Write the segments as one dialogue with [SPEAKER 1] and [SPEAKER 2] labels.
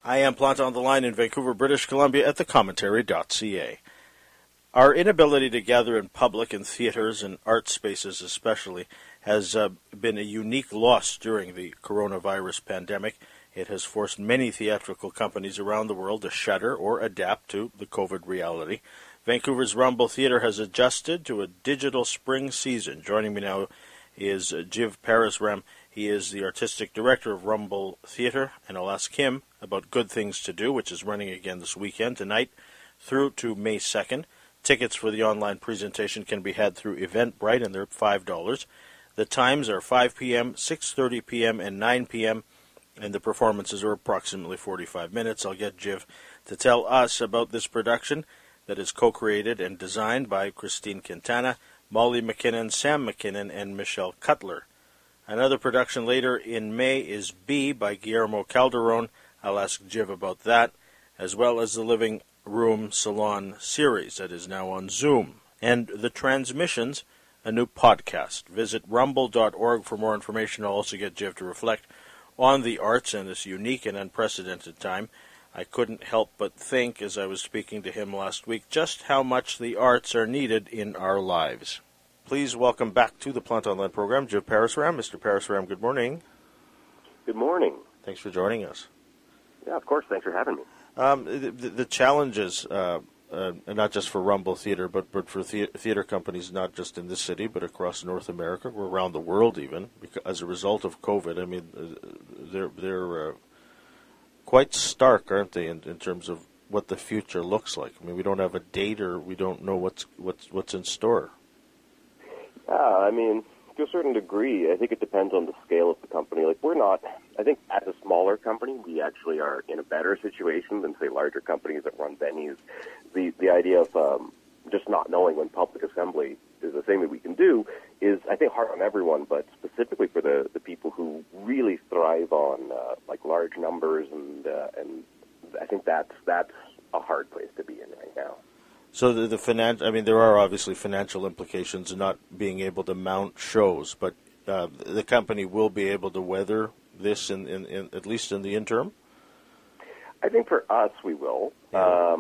[SPEAKER 1] I am Plant on the Line in Vancouver, British Columbia at thecommentary.ca. Our inability to gather in public, in theaters and art spaces especially, has been a unique loss during the coronavirus pandemic. It has forced many theatrical companies around the world to shutter or adapt to the COVID reality. Vancouver's Rumble Theatre has adjusted to a digital spring season. Joining me now is Jiv Parasram. He is the artistic director of Rumble Theatre, and I'll ask him about Good Things to Do, which is running again this weekend, tonight through to May 2nd. Tickets for the online presentation can be had through Eventbrite, and they're $5. The times are 5 p.m., 6:30 p.m., and 9 p.m., and the performances are approximately 45 minutes. I'll get Jiv to tell us about this production that is co-created and designed by Christine Quintana, Molly McKinnon, Sam McKinnon, and Michelle Cutler. Another production later in May is B by Guillermo Calderon. I'll ask Jiv about that, as well as the Living Room Salon series that is now on Zoom. And The Transmissions, a new podcast. Visit rumble.org for more information. I'll also get Jiv to reflect on the arts in this unique and unprecedented time. I couldn't help but think, as I was speaking to him last week, just how much the arts are needed in our lives. Please welcome back to the Plant on Land program, Jiv Parasram. Mr. Parasram, good morning.
[SPEAKER 2] Good morning.
[SPEAKER 1] Thanks for joining us.
[SPEAKER 2] Yeah, of course. Thanks for having me.
[SPEAKER 1] The challenges, not just for Rumble Theatre, but for theatre companies, not just in this city, but across North America, or around the world even, because as a result of COVID, I mean, they're quite stark, aren't they, in terms of what the future looks like? I mean, we don't have a date, or we don't know what's in store.
[SPEAKER 2] Yeah, I mean, to a certain degree, I think it depends on the scale of the company. Like, we're not, I think as a smaller company, we actually are in a better situation than, say, larger companies that run venues. The idea of just not knowing when public assembly is the thing that we can do is, I think, hard on everyone, but specifically for the people who really thrive on, like, large numbers, and I think that's a hard place to be in right now.
[SPEAKER 1] So I mean, there are obviously financial implications in not being able to mount shows, but the company will be able to weather this in at least in the interim?
[SPEAKER 2] I think for us we will,
[SPEAKER 1] yeah.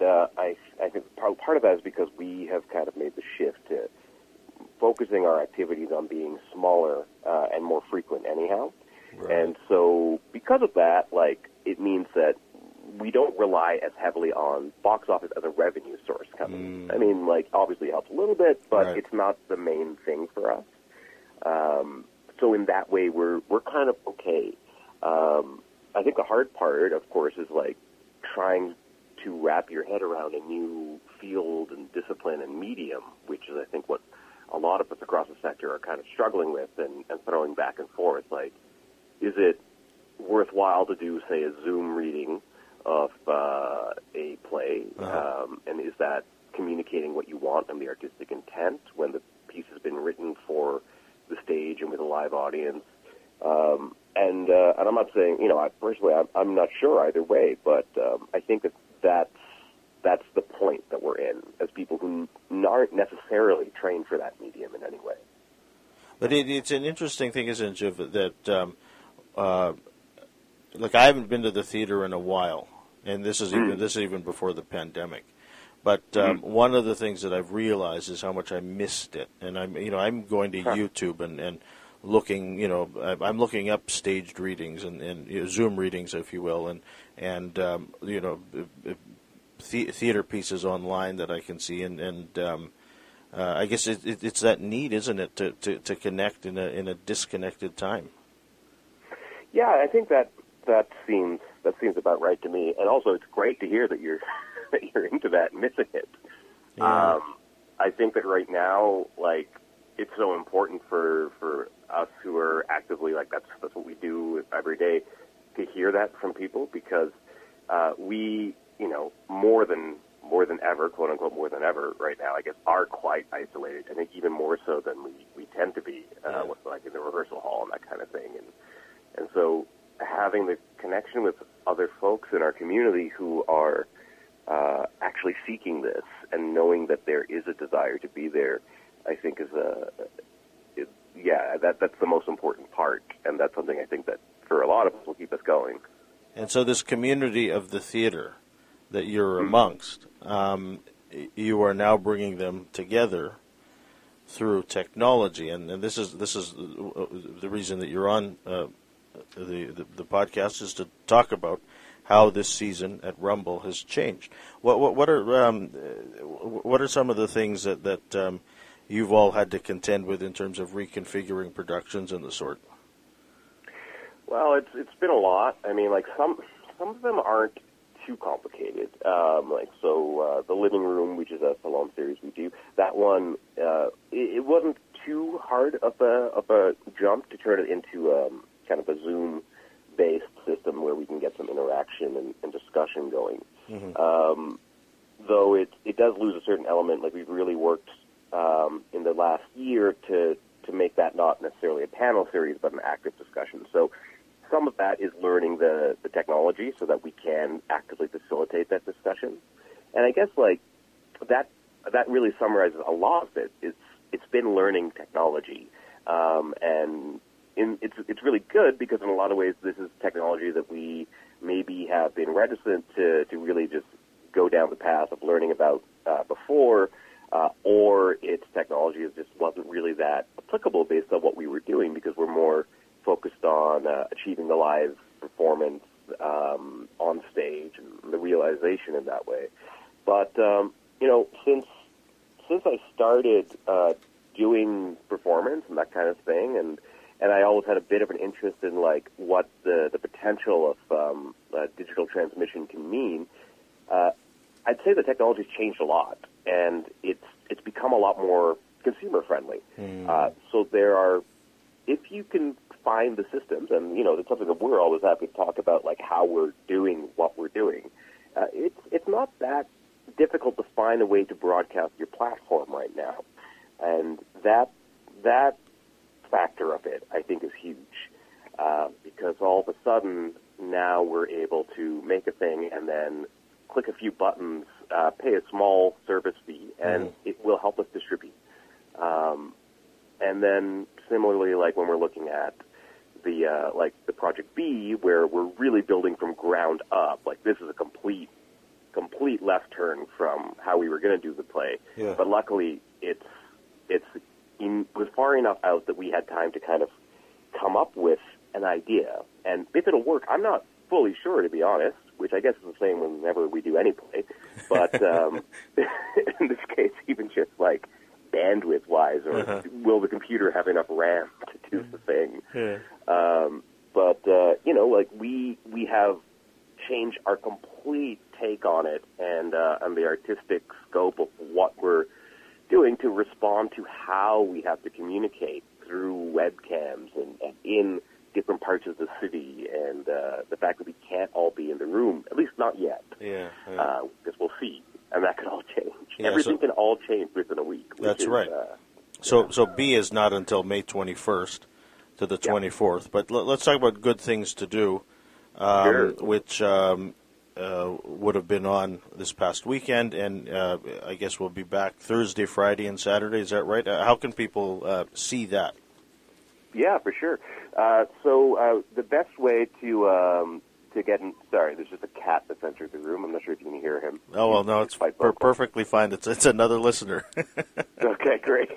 [SPEAKER 2] I think part of that is because we have kind of made the shift to focusing our activities on being smaller and more frequent anyhow.
[SPEAKER 1] Right.
[SPEAKER 2] And so because of that, like, it means that we don't rely as heavily on box office as a revenue source coming. I mean, like, obviously it helps a little bit, but
[SPEAKER 1] right.
[SPEAKER 2] It's not the main thing for us. So in that way, we're kind of okay. I think the hard part, of course, is like trying to wrap your head around a new field and discipline and medium, which is, I think, what a lot of us across the sector are kind of struggling with and throwing back and forth. Like, is it worthwhile to do, say, a Zoom reading of a play, and is that communicating what you want and the artistic intent when the piece has been written for the stage and with a live audience? And I'm not saying, I'm not sure either way, but I think that's the point that we're in as people who aren't necessarily trained for that medium in any way.
[SPEAKER 1] But it's an interesting thing, isn't it, Jiv, that like, I haven't been to the theater in a while, and this is even before the pandemic. But one of the things that I've realized is how much I missed it, and I'm going to YouTube and looking, I'm looking up staged readings and Zoom readings, if you will, and theater pieces online that I can see, and I guess it's that need, isn't it, to connect in a disconnected time.
[SPEAKER 2] Yeah, I think that seems about right to me, and also it's great to hear that you're into that and missing it.
[SPEAKER 1] Yeah.
[SPEAKER 2] I think that right now, like, it's so important for us who are actively, like, that's what we do every day, to hear that from people, because we, more than ever, quote unquote, more than ever right now, I guess, are quite isolated. I think even more so than we tend to be, like in the rehearsal hall and that kind of thing, and so having the connection with other folks in our community who are actually seeking this and knowing that there is a desire to be there, I think is that's the most important part, and that's something I think that for a lot of us will keep us going.
[SPEAKER 1] And so this community of the theater that you're amongst, you are now bringing them together through technology, and this is the reason that you're on the podcast, is to talk about how this season at Rumble has changed. What are some of the things that you've all had to contend with in terms of reconfiguring productions and the sort?
[SPEAKER 2] Well, it's been a lot. I mean, like some of them aren't too complicated. The Living Room, which is a salon series we do, that one it wasn't too hard of a jump to turn it into kind of a Zoom-based system where we can get some interaction and discussion going. Mm-hmm. Though it does lose a certain element. Like we've really worked in the last year to make that not necessarily a panel series, but an active discussion. So some of that is learning the technology so that we can actively facilitate that discussion. And I guess like that really summarizes a lot of it. It's been learning technology, and it's really good because in a lot of ways this is technology that we maybe have been reticent to really just go down the path of learning about before, or its technology just wasn't really that applicable based on what we were doing because we're more focused on achieving the live performance on stage and the realization in that way. But since I started doing performance and that kind of thing, and I always had a bit of an interest in like what the potential of digital transmission can mean, I'd say the technology's changed a lot, and it's become a lot more consumer friendly. So there are, if you can find the systems, and it's something that we're always happy to talk about, like how we're doing what we're doing. It's not that difficult to find a way to broadcast your platform right now, and that factor of it, I think, is huge because all of a sudden now we're able to make a thing and then click a few buttons, pay a small service fee, and it will help us distribute. And then similarly, like when we're looking at the Project B, where we're really building from ground up, like this is a complete left turn from how we were going to do the play. Yeah. But luckily, it was far enough out that we had time to kind of come up with an idea. And if it'll work, I'm not fully sure, to be honest, which I guess is the same whenever we do any play. But in this case, even just like bandwidth-wise, or will the computer have enough RAM to do the thing? Yeah. Like we have changed our complete take on it and the artistic scope of what we're doing to respond to how we have to communicate through webcams and in different parts of the city, and the fact that we can't all be in the room, at least not yet. Yeah. Because we'll see, and that could all change. Yeah, everything can all change within a week.
[SPEAKER 1] That's right. So B is not until May 21st to the 24th. But let's talk about Good Things to Do,
[SPEAKER 2] sure.
[SPEAKER 1] which would have been on this past weekend, and I guess we'll be back Thursday, Friday, and Saturday. Is that right? How can people see that?
[SPEAKER 2] Yeah, for sure. So the best way to get in... Sorry, there's just a cat that's entered the room. I'm not sure if you can hear him.
[SPEAKER 1] Oh, well, no, it's perfectly fine. It's another listener.
[SPEAKER 2] Okay, great.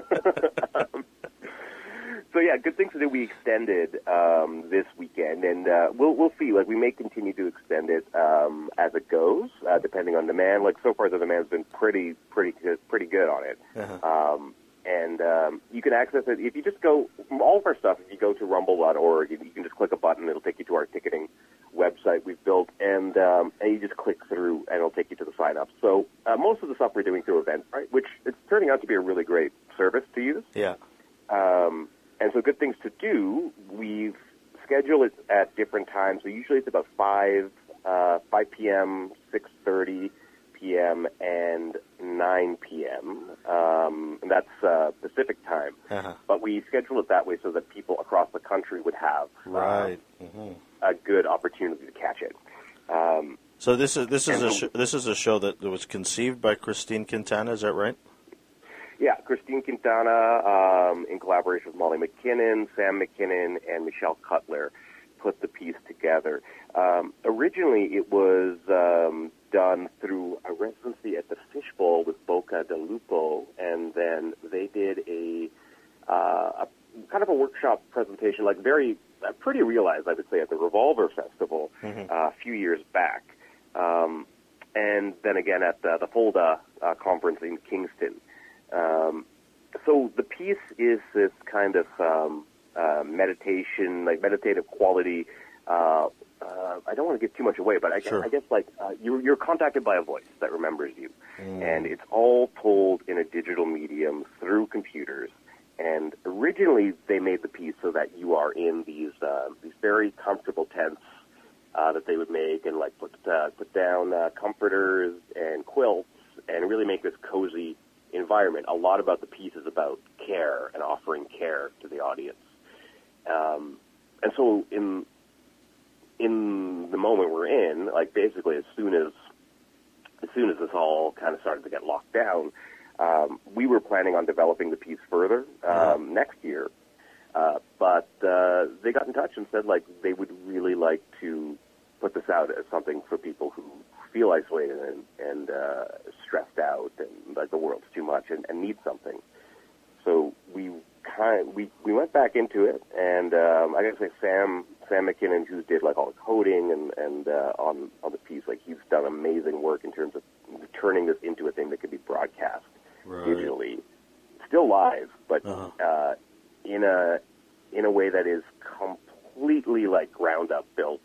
[SPEAKER 2] So, yeah, Good Things to Do we extended this weekend, and we'll see. Like, we may continue to extend it as it goes, depending on demand. Like, so far the demand's been pretty good on it. Uh-huh. And you can access it if you just go, all of our stuff, if you go to rumble.org, you can just click a button. It'll take you to our ticketing website we've built, and you just click through, and it'll take you to the sign-up. So most of the stuff we're doing through Eventbrite, which it's turning out to be a really great service to use.
[SPEAKER 1] Yeah.
[SPEAKER 2] And so Good Things to Do, we've scheduled it at different times. So usually it's about 5 p.m., 6:30 p.m., and 9 p.m., and that's Pacific time. Uh-huh. But we schedule it that way so that people across the country would have a good opportunity to catch it.
[SPEAKER 1] So this is a show that was conceived by Christine Quintana, is that right?
[SPEAKER 2] Yeah, Christine Quintana, in collaboration with Molly McKinnon, Sam McKinnon, and Michelle Cutler. put the piece together. Originally, it was done through a residency at the Fishbowl with Boca del Lupo, and then they did a kind of a workshop presentation, like pretty realized, I would say, at the Revolver Festival a few years back. And then again at the FOLDA conference in Kingston. So the piece is this kind of meditation, like meditative quality. I don't want to give too much away, but I guess like you're contacted by a voice that remembers you, and it's all told in a digital medium through computers. And originally, they made the piece so that you are in these very comfortable tents that they would make, and like put down comforters and quilts, and really make this cozy environment. A lot about the piece is about care and offering care to the audience. And so in the moment we're in, like basically as soon as this all kind of started to get locked down, we were planning on developing the piece further next year. But they got in touch and said like they would really like to put this out as something for people who feel isolated and stressed out and like the world's too much and need something. So we went back into it, and I gotta say Sam McKinnon, who did like all the coding and on the piece, like he's done amazing work in terms of turning this into a thing that could be broadcast digitally, still live, but in a way that is completely like ground up built.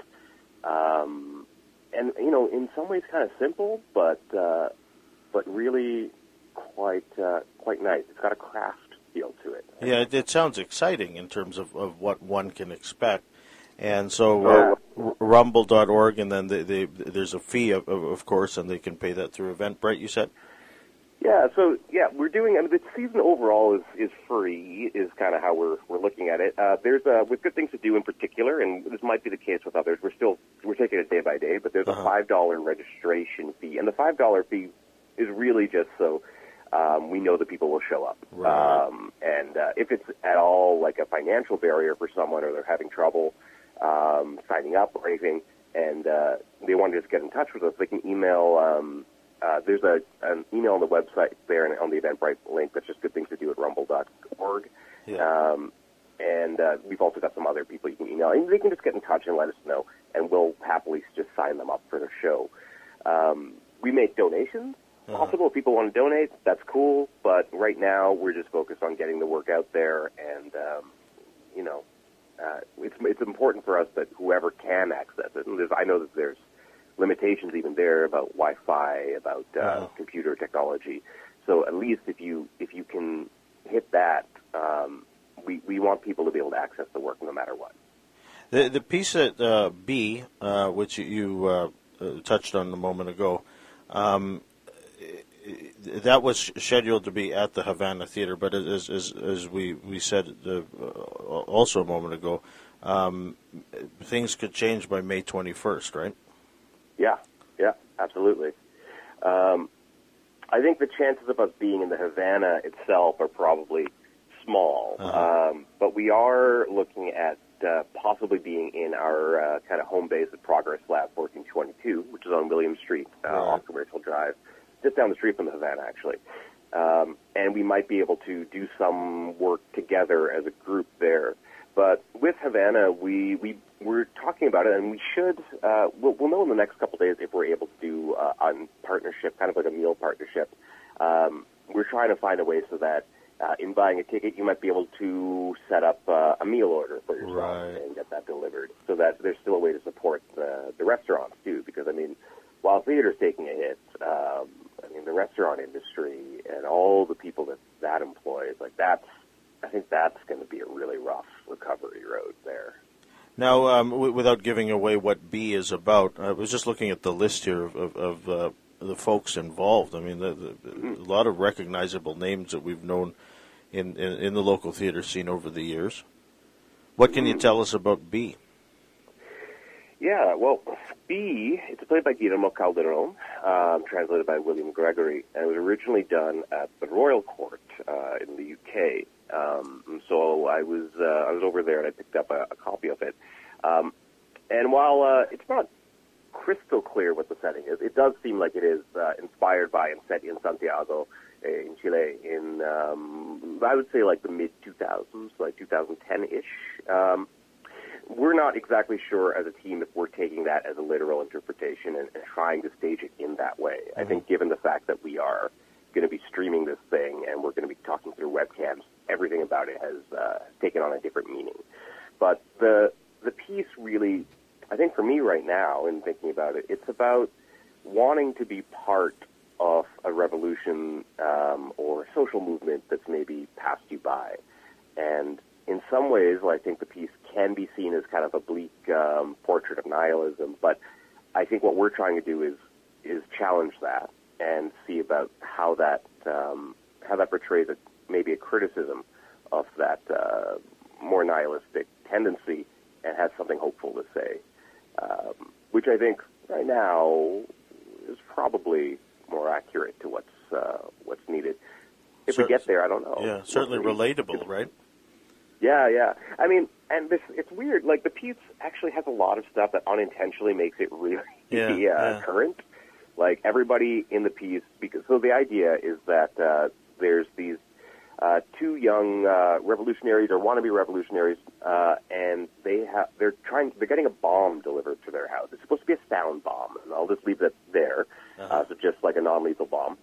[SPEAKER 2] And you know, in some ways, kind of simple, but really quite nice. It's got a craft feel to it.
[SPEAKER 1] Yeah, it sounds exciting in terms of what one can expect. And so rumble.org, and then there's a fee, of course, and they can pay that through Eventbrite, you said?
[SPEAKER 2] Yeah, so we're doing. I mean, the season overall is free. Is kind of how we're looking at it. There's with Good Things to Do in particular, and this might be the case with others. We're taking it day by day, but there's a $5 registration fee, and the $5 fee is really just so we know that people will show up.
[SPEAKER 1] Right.
[SPEAKER 2] And if it's at all like a financial barrier for someone, or they're having trouble signing up or anything, and they want to just get in touch with us, they can email. There's an email on the website there and on the Eventbrite link that's just goodthingstodo@rumble.org.
[SPEAKER 1] Yeah.
[SPEAKER 2] And we've also got some other people you can email. And they can just get in touch and let us know, and we'll happily just sign them up for the show. We make donations. Possible if people want to donate, that's cool. But right now, we're just focused on getting the work out there, and it's important for us that whoever can access it. And I know that there's limitations even there about Wi-Fi, about computer technology. So at least if you can hit that, we want people to be able to access the work no matter what.
[SPEAKER 1] The piece at B, which you touched on a moment ago, that was scheduled to be at the Havana Theater, but as we said also a moment ago, things could change by May 21st, right? Yeah, absolutely. I think the chances of us being in the Havana itself are probably small, but we are looking at possibly being in our kind of home base at Progress Lab 1422, which is on William Street off Commercial Drive, just down the street from the Havana, actually. And we might be able to do some work together as a group there. But with Havana, we're talking about it, and we should, we'll know in the next couple of days if we're able to do a partnership, kind of like a meal partnership. We're trying to find a way so that in buying a ticket, you might be able to set up a meal order for yourself and get that delivered, so that there's still a way to support the restaurants, too, because, I mean, while theater's taking a hit, the restaurant industry and all the people that employs, like I think that's going to be a really rough recovery road there. Now, without giving away what B is about, I was just looking at the list here of the folks involved. I mean, a lot of recognizable names that we've known in the local theater scene over the years. What can you tell us about B?
[SPEAKER 2] Yeah, well, B, it's played by Guillermo Calderon, translated by William Gregory, and it was originally done at the Royal Court in the UK. So I was over there and I picked up a copy of it. And while it's not crystal clear what the setting is, it does seem like it is inspired by and set in Santiago, in Chile, in, I would say, like the mid-2000s, like 2010-ish. We're not exactly sure as a team if we're taking that as a literal interpretation and trying to stage it in that way. Mm-hmm. I think given the fact that we are going to be streaming this thing and we're going to be talking through webcams, everything about it has taken on a different meaning. But the piece really, I think for me right now, in thinking about it, it's about wanting to be part of a revolution or social movement that's maybe passed you by. And in some ways, I think the piece can be seen as kind of a bleak portrait of nihilism, but I think what we're trying to do is challenge that and see about how that portrays maybe a criticism of that more nihilistic tendency and has something hopeful to say, which I think right now is probably more accurate to what's needed. If we get there, I don't know.
[SPEAKER 1] Yeah, certainly relatable, right?
[SPEAKER 2] Yeah. I mean, and it's weird. Like, the piece actually has a lot of stuff that unintentionally makes it really current. Like, everybody in the piece, so the idea is that there's these two young revolutionaries or wannabe revolutionaries, and they're getting a bomb delivered to their house. It's supposed to be a sound bomb, and I'll just leave that there. So just like a non-lethal bomb.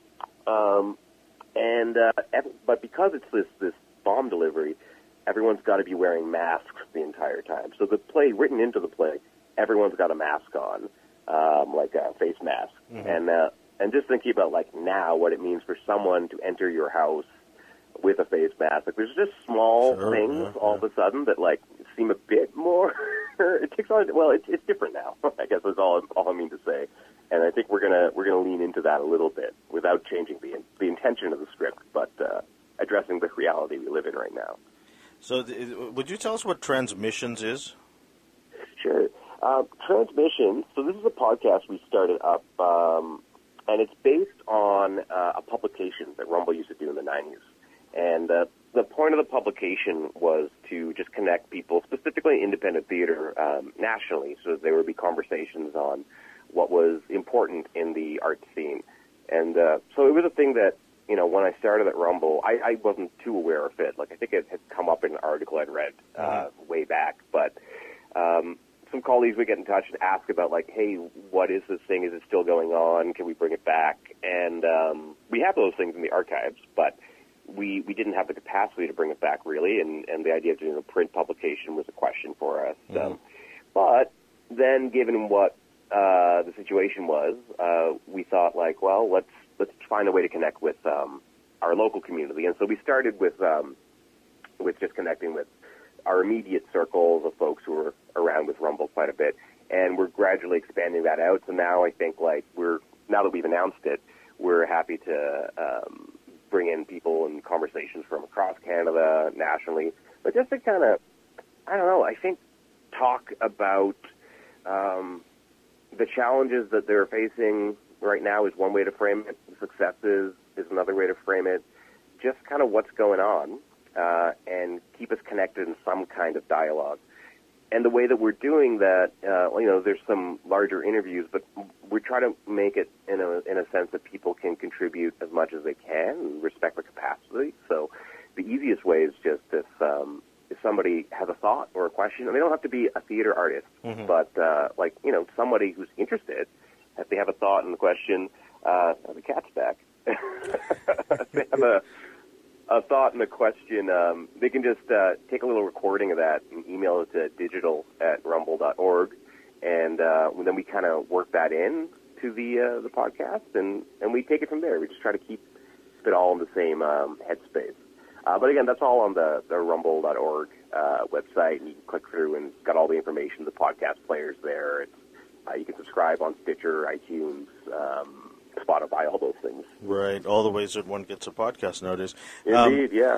[SPEAKER 2] But because it's this bomb delivery, everyone's got to be wearing masks the entire time. So the play, written into the play, everyone's got a mask on, like a face mask. Mm-hmm. And just thinking about, like, now what it means for someone to enter your house with a face mask. Like, there's just small things all of a sudden that, like, seem a bit more, it takes on, well, it's different now, I guess is all I mean to say. And I think we're gonna lean into that a little bit without changing the intention of the script, but addressing the reality we live in right now.
[SPEAKER 1] So would you tell us what Transmissions is?
[SPEAKER 2] Sure. Transmissions, so this is a podcast we started up, and it's based on a publication that Rumble used to do in the 90s. And the point of the publication was to just connect people, specifically independent theater, nationally, so that there would be conversations on what was important in the art scene. And so it was a thing that, when I started at Rumble, I wasn't too aware of it. Like, I think it had come up in an article I'd read way back. But some colleagues would get in touch and ask about, like, hey, what is this thing? Is it still going on? Can we bring it back? And we have those things in the archives, but we didn't have the capacity to bring it back, really. And the idea of doing a print publication was a question for us. Mm-hmm. But then, given what the situation was, we thought, like, well, let's find a way to connect with our local community. And so we started with just connecting with our immediate circles of folks who are around with Rumble quite a bit. And we're gradually expanding that out. So now I think, like, now that we've announced it, we're happy to bring in people and conversations from across Canada, nationally. But just to kind of, I don't know, I think talk about the challenges that they're facing right now is one way to frame it. The successes is another way to frame it. Just kind of what's going on, and keep us connected in some kind of dialogue. And the way that we're doing that, there's some larger interviews, but we try to make it in a sense that people can contribute as much as they can and respect the capacity. So the easiest way is just if somebody has a thought or a question, and they don't have to be a theater artist, mm-hmm. but somebody who's interested, if they have a thought and a question, the cat's back. If they have a thought and a question, they can just take a little recording of that and email it to digital@rumble.org, and then we kind of work that in to the podcast, and we take it from there. We just try to keep it all in the same headspace. But again, that's all on the rumble.org website, and you can click through and got all the information, the podcast players there. You can subscribe on Stitcher, iTunes, Spotify, all those things.
[SPEAKER 1] Right, all the ways that one gets a podcast nowadays.
[SPEAKER 2] Indeed, yeah.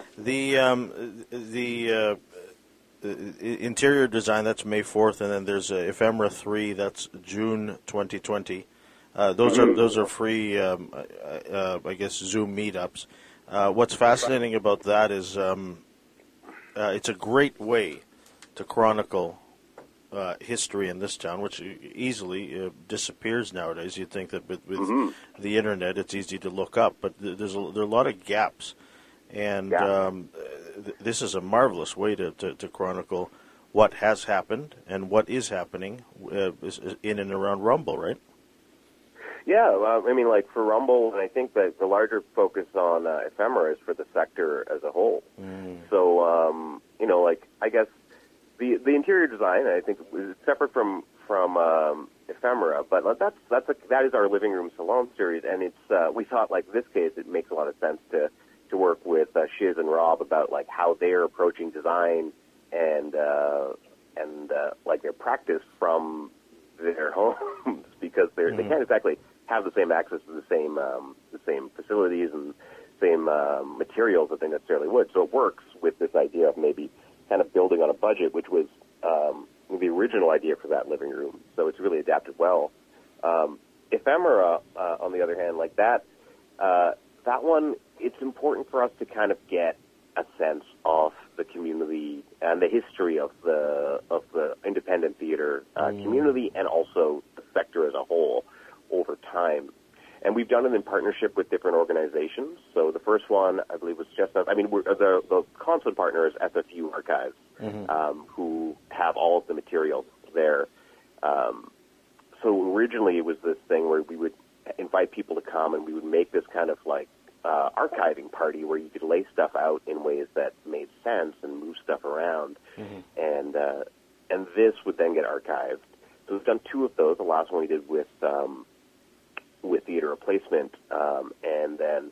[SPEAKER 1] The interior design, that's May 4th, and then there's Ephemera 3, that's June 2020. Those are free, I guess, Zoom meetups. What's fascinating about that is it's a great way to chronicle history in this town, which easily disappears nowadays. You'd think that with
[SPEAKER 2] Mm-hmm.
[SPEAKER 1] the internet, it's easy to look up, but there are a lot of gaps, and this is a marvelous way to chronicle what has happened and what is happening in and around Rumble, right?
[SPEAKER 2] Yeah, I mean, like for Rumble, and I think that the larger focus on ephemera is for the sector as a whole. So, you know, like I guess the interior design, I think, is separate from ephemera, but that is our living room salon series, and it's we thought like this case it makes a lot of sense to work with Shiz and Rob about like how they're approaching design and like their practice from their homes because they can't exactly have the same access to the same facilities and same materials that they necessarily would. So it works with this idea of maybe kind of building on a budget, which was the original idea for that living room. So it's really adapted well. Ephemera, on the other hand, like that one, it's important for us to kind of get a sense of the community and the history of the independent theater community and also the sector as a whole over time. And we've done it in partnership with different organizations. So the first one, I believe, was Chestnut. I mean, the constant partner is SFU Archives, who have all of the materials there. So originally it was this thing where we would invite people to come and we would make this kind of like archiving party where you could lay stuff out in ways that made sense and move stuff around. And this would then get archived. So we've done two of those. The last one we did with Theater Replacement, and then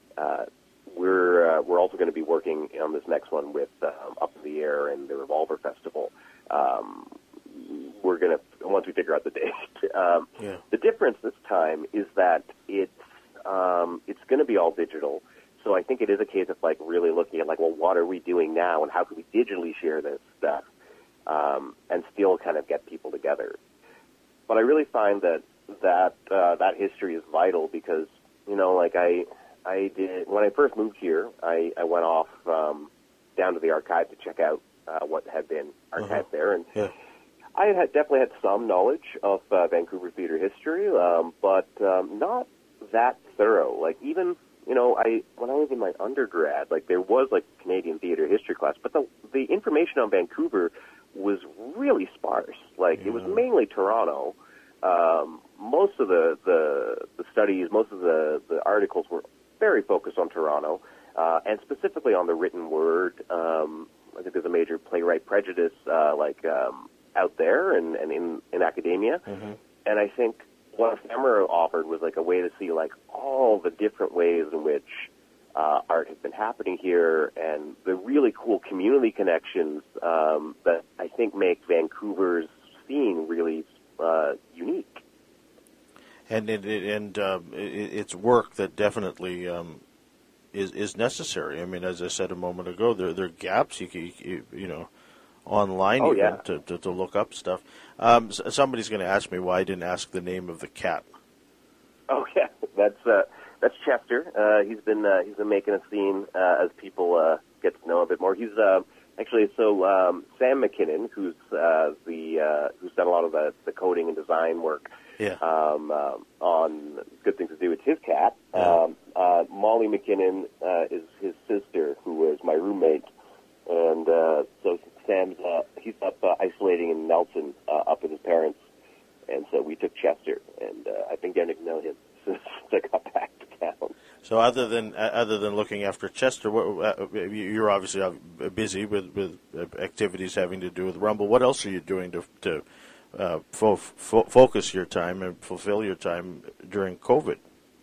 [SPEAKER 2] we're also going to be working on this next one with Up in the Air and the Revolver Festival. We're going to, once we figure out the date. The difference this time is that it's going to be all digital. So I think it is a case of like really looking at like, well, what are we doing now and how can we digitally share this stuff and still kind of get people together. But I really find that history is vital because, you know, like I did, when I first moved here, I went off down to the archive to check out what had been archived there. And I had definitely had some knowledge of Vancouver theater history, but not that thorough. Like even, you know, when I was in my undergrad, like there was like Canadian theater history class, but the information on Vancouver was really sparse. Like it was mainly Toronto. Most of the studies, most of the articles were very focused on Toronto, and specifically on the written word. I think there's a major playwright prejudice, out there and in academia. And I think what Ephemera offered was like a way to see like all the different ways in which art has been happening here and the really cool community connections that I think make Vancouver's scene really unique.
[SPEAKER 1] And it's work that definitely is necessary. I mean, as I said a moment ago, there are gaps you know, online to look up stuff. Somebody's going to ask me why I didn't ask the name of the cat.
[SPEAKER 2] Oh yeah, that's Chester. He's been making a scene as people get to know a bit more. He's actually Sam McKinnon, who's done a lot of the coding and design work. On Good Things to Do with his cat. Molly McKinnon is his sister, who was my roommate, and so Sam's he's up isolating in Nelson up with his parents, and so we took Chester, and I've been getting to know him since I got back to town.
[SPEAKER 1] So other than looking after Chester, you're obviously busy with activities having to do with Rumble. What else are you doing to focus your time and fulfill your time during COVID?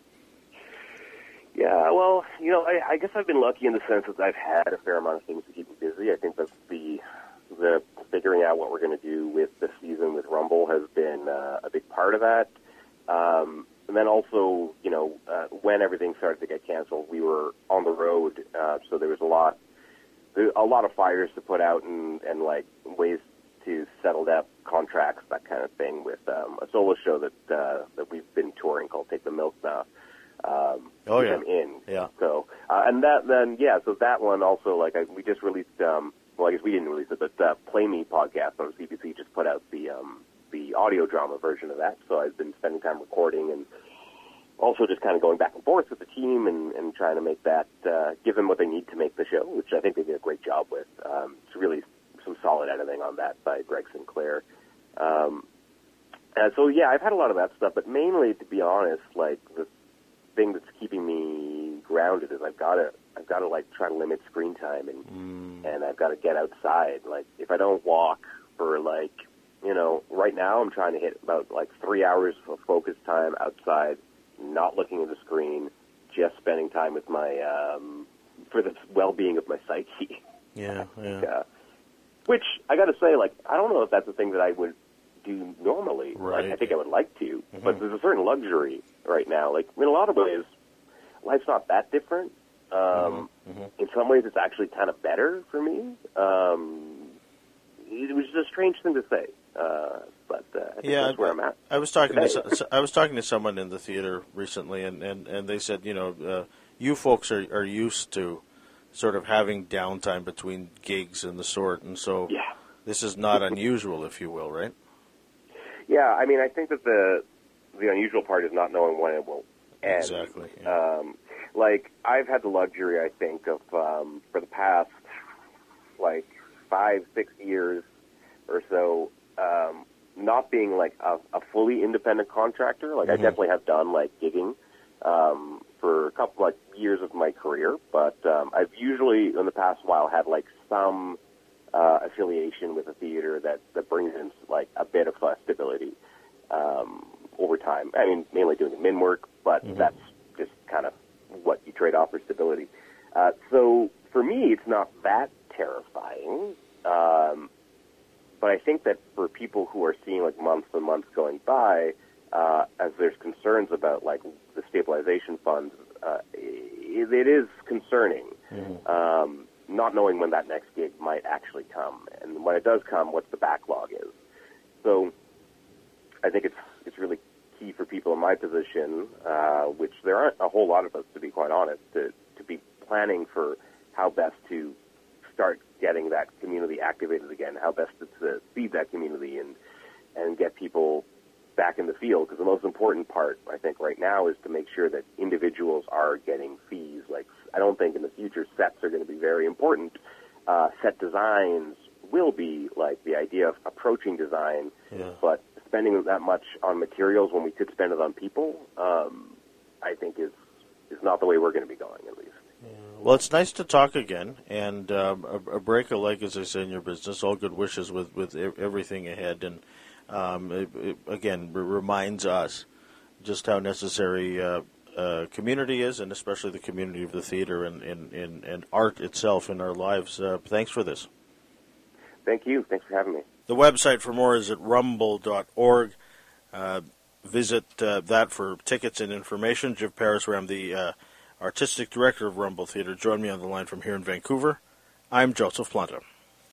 [SPEAKER 2] Yeah, well, you know, I guess I've been lucky in the sense that I've had a fair amount of things to keep me busy. I think that the figuring out what we're going to do with the season with Rumble has been a big part of that. And then also, you know, when everything started to get canceled, we were on the road, so there was a lot of fires to put out and like ways to settle up contracts, that kind of thing, with a solo show that we've been touring called Take the Milk now. I'm in.
[SPEAKER 1] Yeah.
[SPEAKER 2] So, and so that one also, like, we just released, well, I guess we didn't release it, but Play Me podcast on CBC just put out the audio drama version of that. So I've been spending time recording and also just kind of going back and forth with the team and trying to make that, give them what they need to make the show, which I think they did a great job with. It's really some solid editing on that by Greg Sinclair. So yeah, I've had a lot of that stuff, but mainly, to be honest, like the thing that's keeping me grounded is I've got to like try to limit screen time and I've got to get outside. Like if I don't walk for like, you know, right now I'm trying to hit about like 3 hours of focus time outside, not looking at the screen, just spending time with my, for the well-being of my psyche.
[SPEAKER 1] Yeah.
[SPEAKER 2] Which I got to say, like, I don't know if that's a thing that I would do normally.
[SPEAKER 1] Right.
[SPEAKER 2] Like, I think I would like to, but there's a certain luxury right now. Like, in a lot of ways, life's not that different. In some ways, it's actually kind of better for me. It was just a strange thing to say, but I think that's where I'm at.
[SPEAKER 1] I was talking to someone in the theater recently, and they said, you know, you folks are used to sort of having downtime between gigs and the sort, and so this is not unusual, if you will, right?
[SPEAKER 2] Yeah, I mean, I think that the unusual part is not knowing when it will end.
[SPEAKER 1] Exactly. Yeah.
[SPEAKER 2] Like, I've had the luxury, I think, of for the past, like, 5-6 years or so, not being, like, a fully independent contractor. Like, I definitely have done, like, gigging for a couple, like, years of my career, but I've usually, in the past while, had, like, some affiliation with a theater that brings in, like, a bit of stability over time. I mean, mainly doing admin work, but that's just kind of what you trade off for stability. So for me, it's not that terrifying, but I think that for people who are seeing, like, months and months going by, as there's concerns about, like, the stabilization funds, it is concerning. Not knowing when that next gig might actually come, and when it does come, what the backlog is. So I think it's really key for people in my position, which there aren't a whole lot of us, to be quite honest, to be planning for how best to start getting that community activated again, how best to feed that community and get people back in the field. Because the most important part, I think, right now is to make sure that individuals are getting fees. Like, I don't think in the future sets are going to be very important. Set designs will be, like, the idea of approaching design, but spending that much on materials when we could spend it on people, I think is not the way we're going to be going, at least.
[SPEAKER 1] Yeah. Well, it's nice to talk again, and a break a leg, as they say in your business. All good wishes with everything ahead, and it again reminds us just how necessary community is, and especially the community of the theater and art itself in our lives. Thanks for this.
[SPEAKER 2] Thank you. Thanks for having me.
[SPEAKER 1] The website for more is at rumble.org. Visit that for tickets and information. Jiv Parisram, the artistic director of Rumble Theatre, joined me on the line from here in Vancouver. I'm Joseph Planta.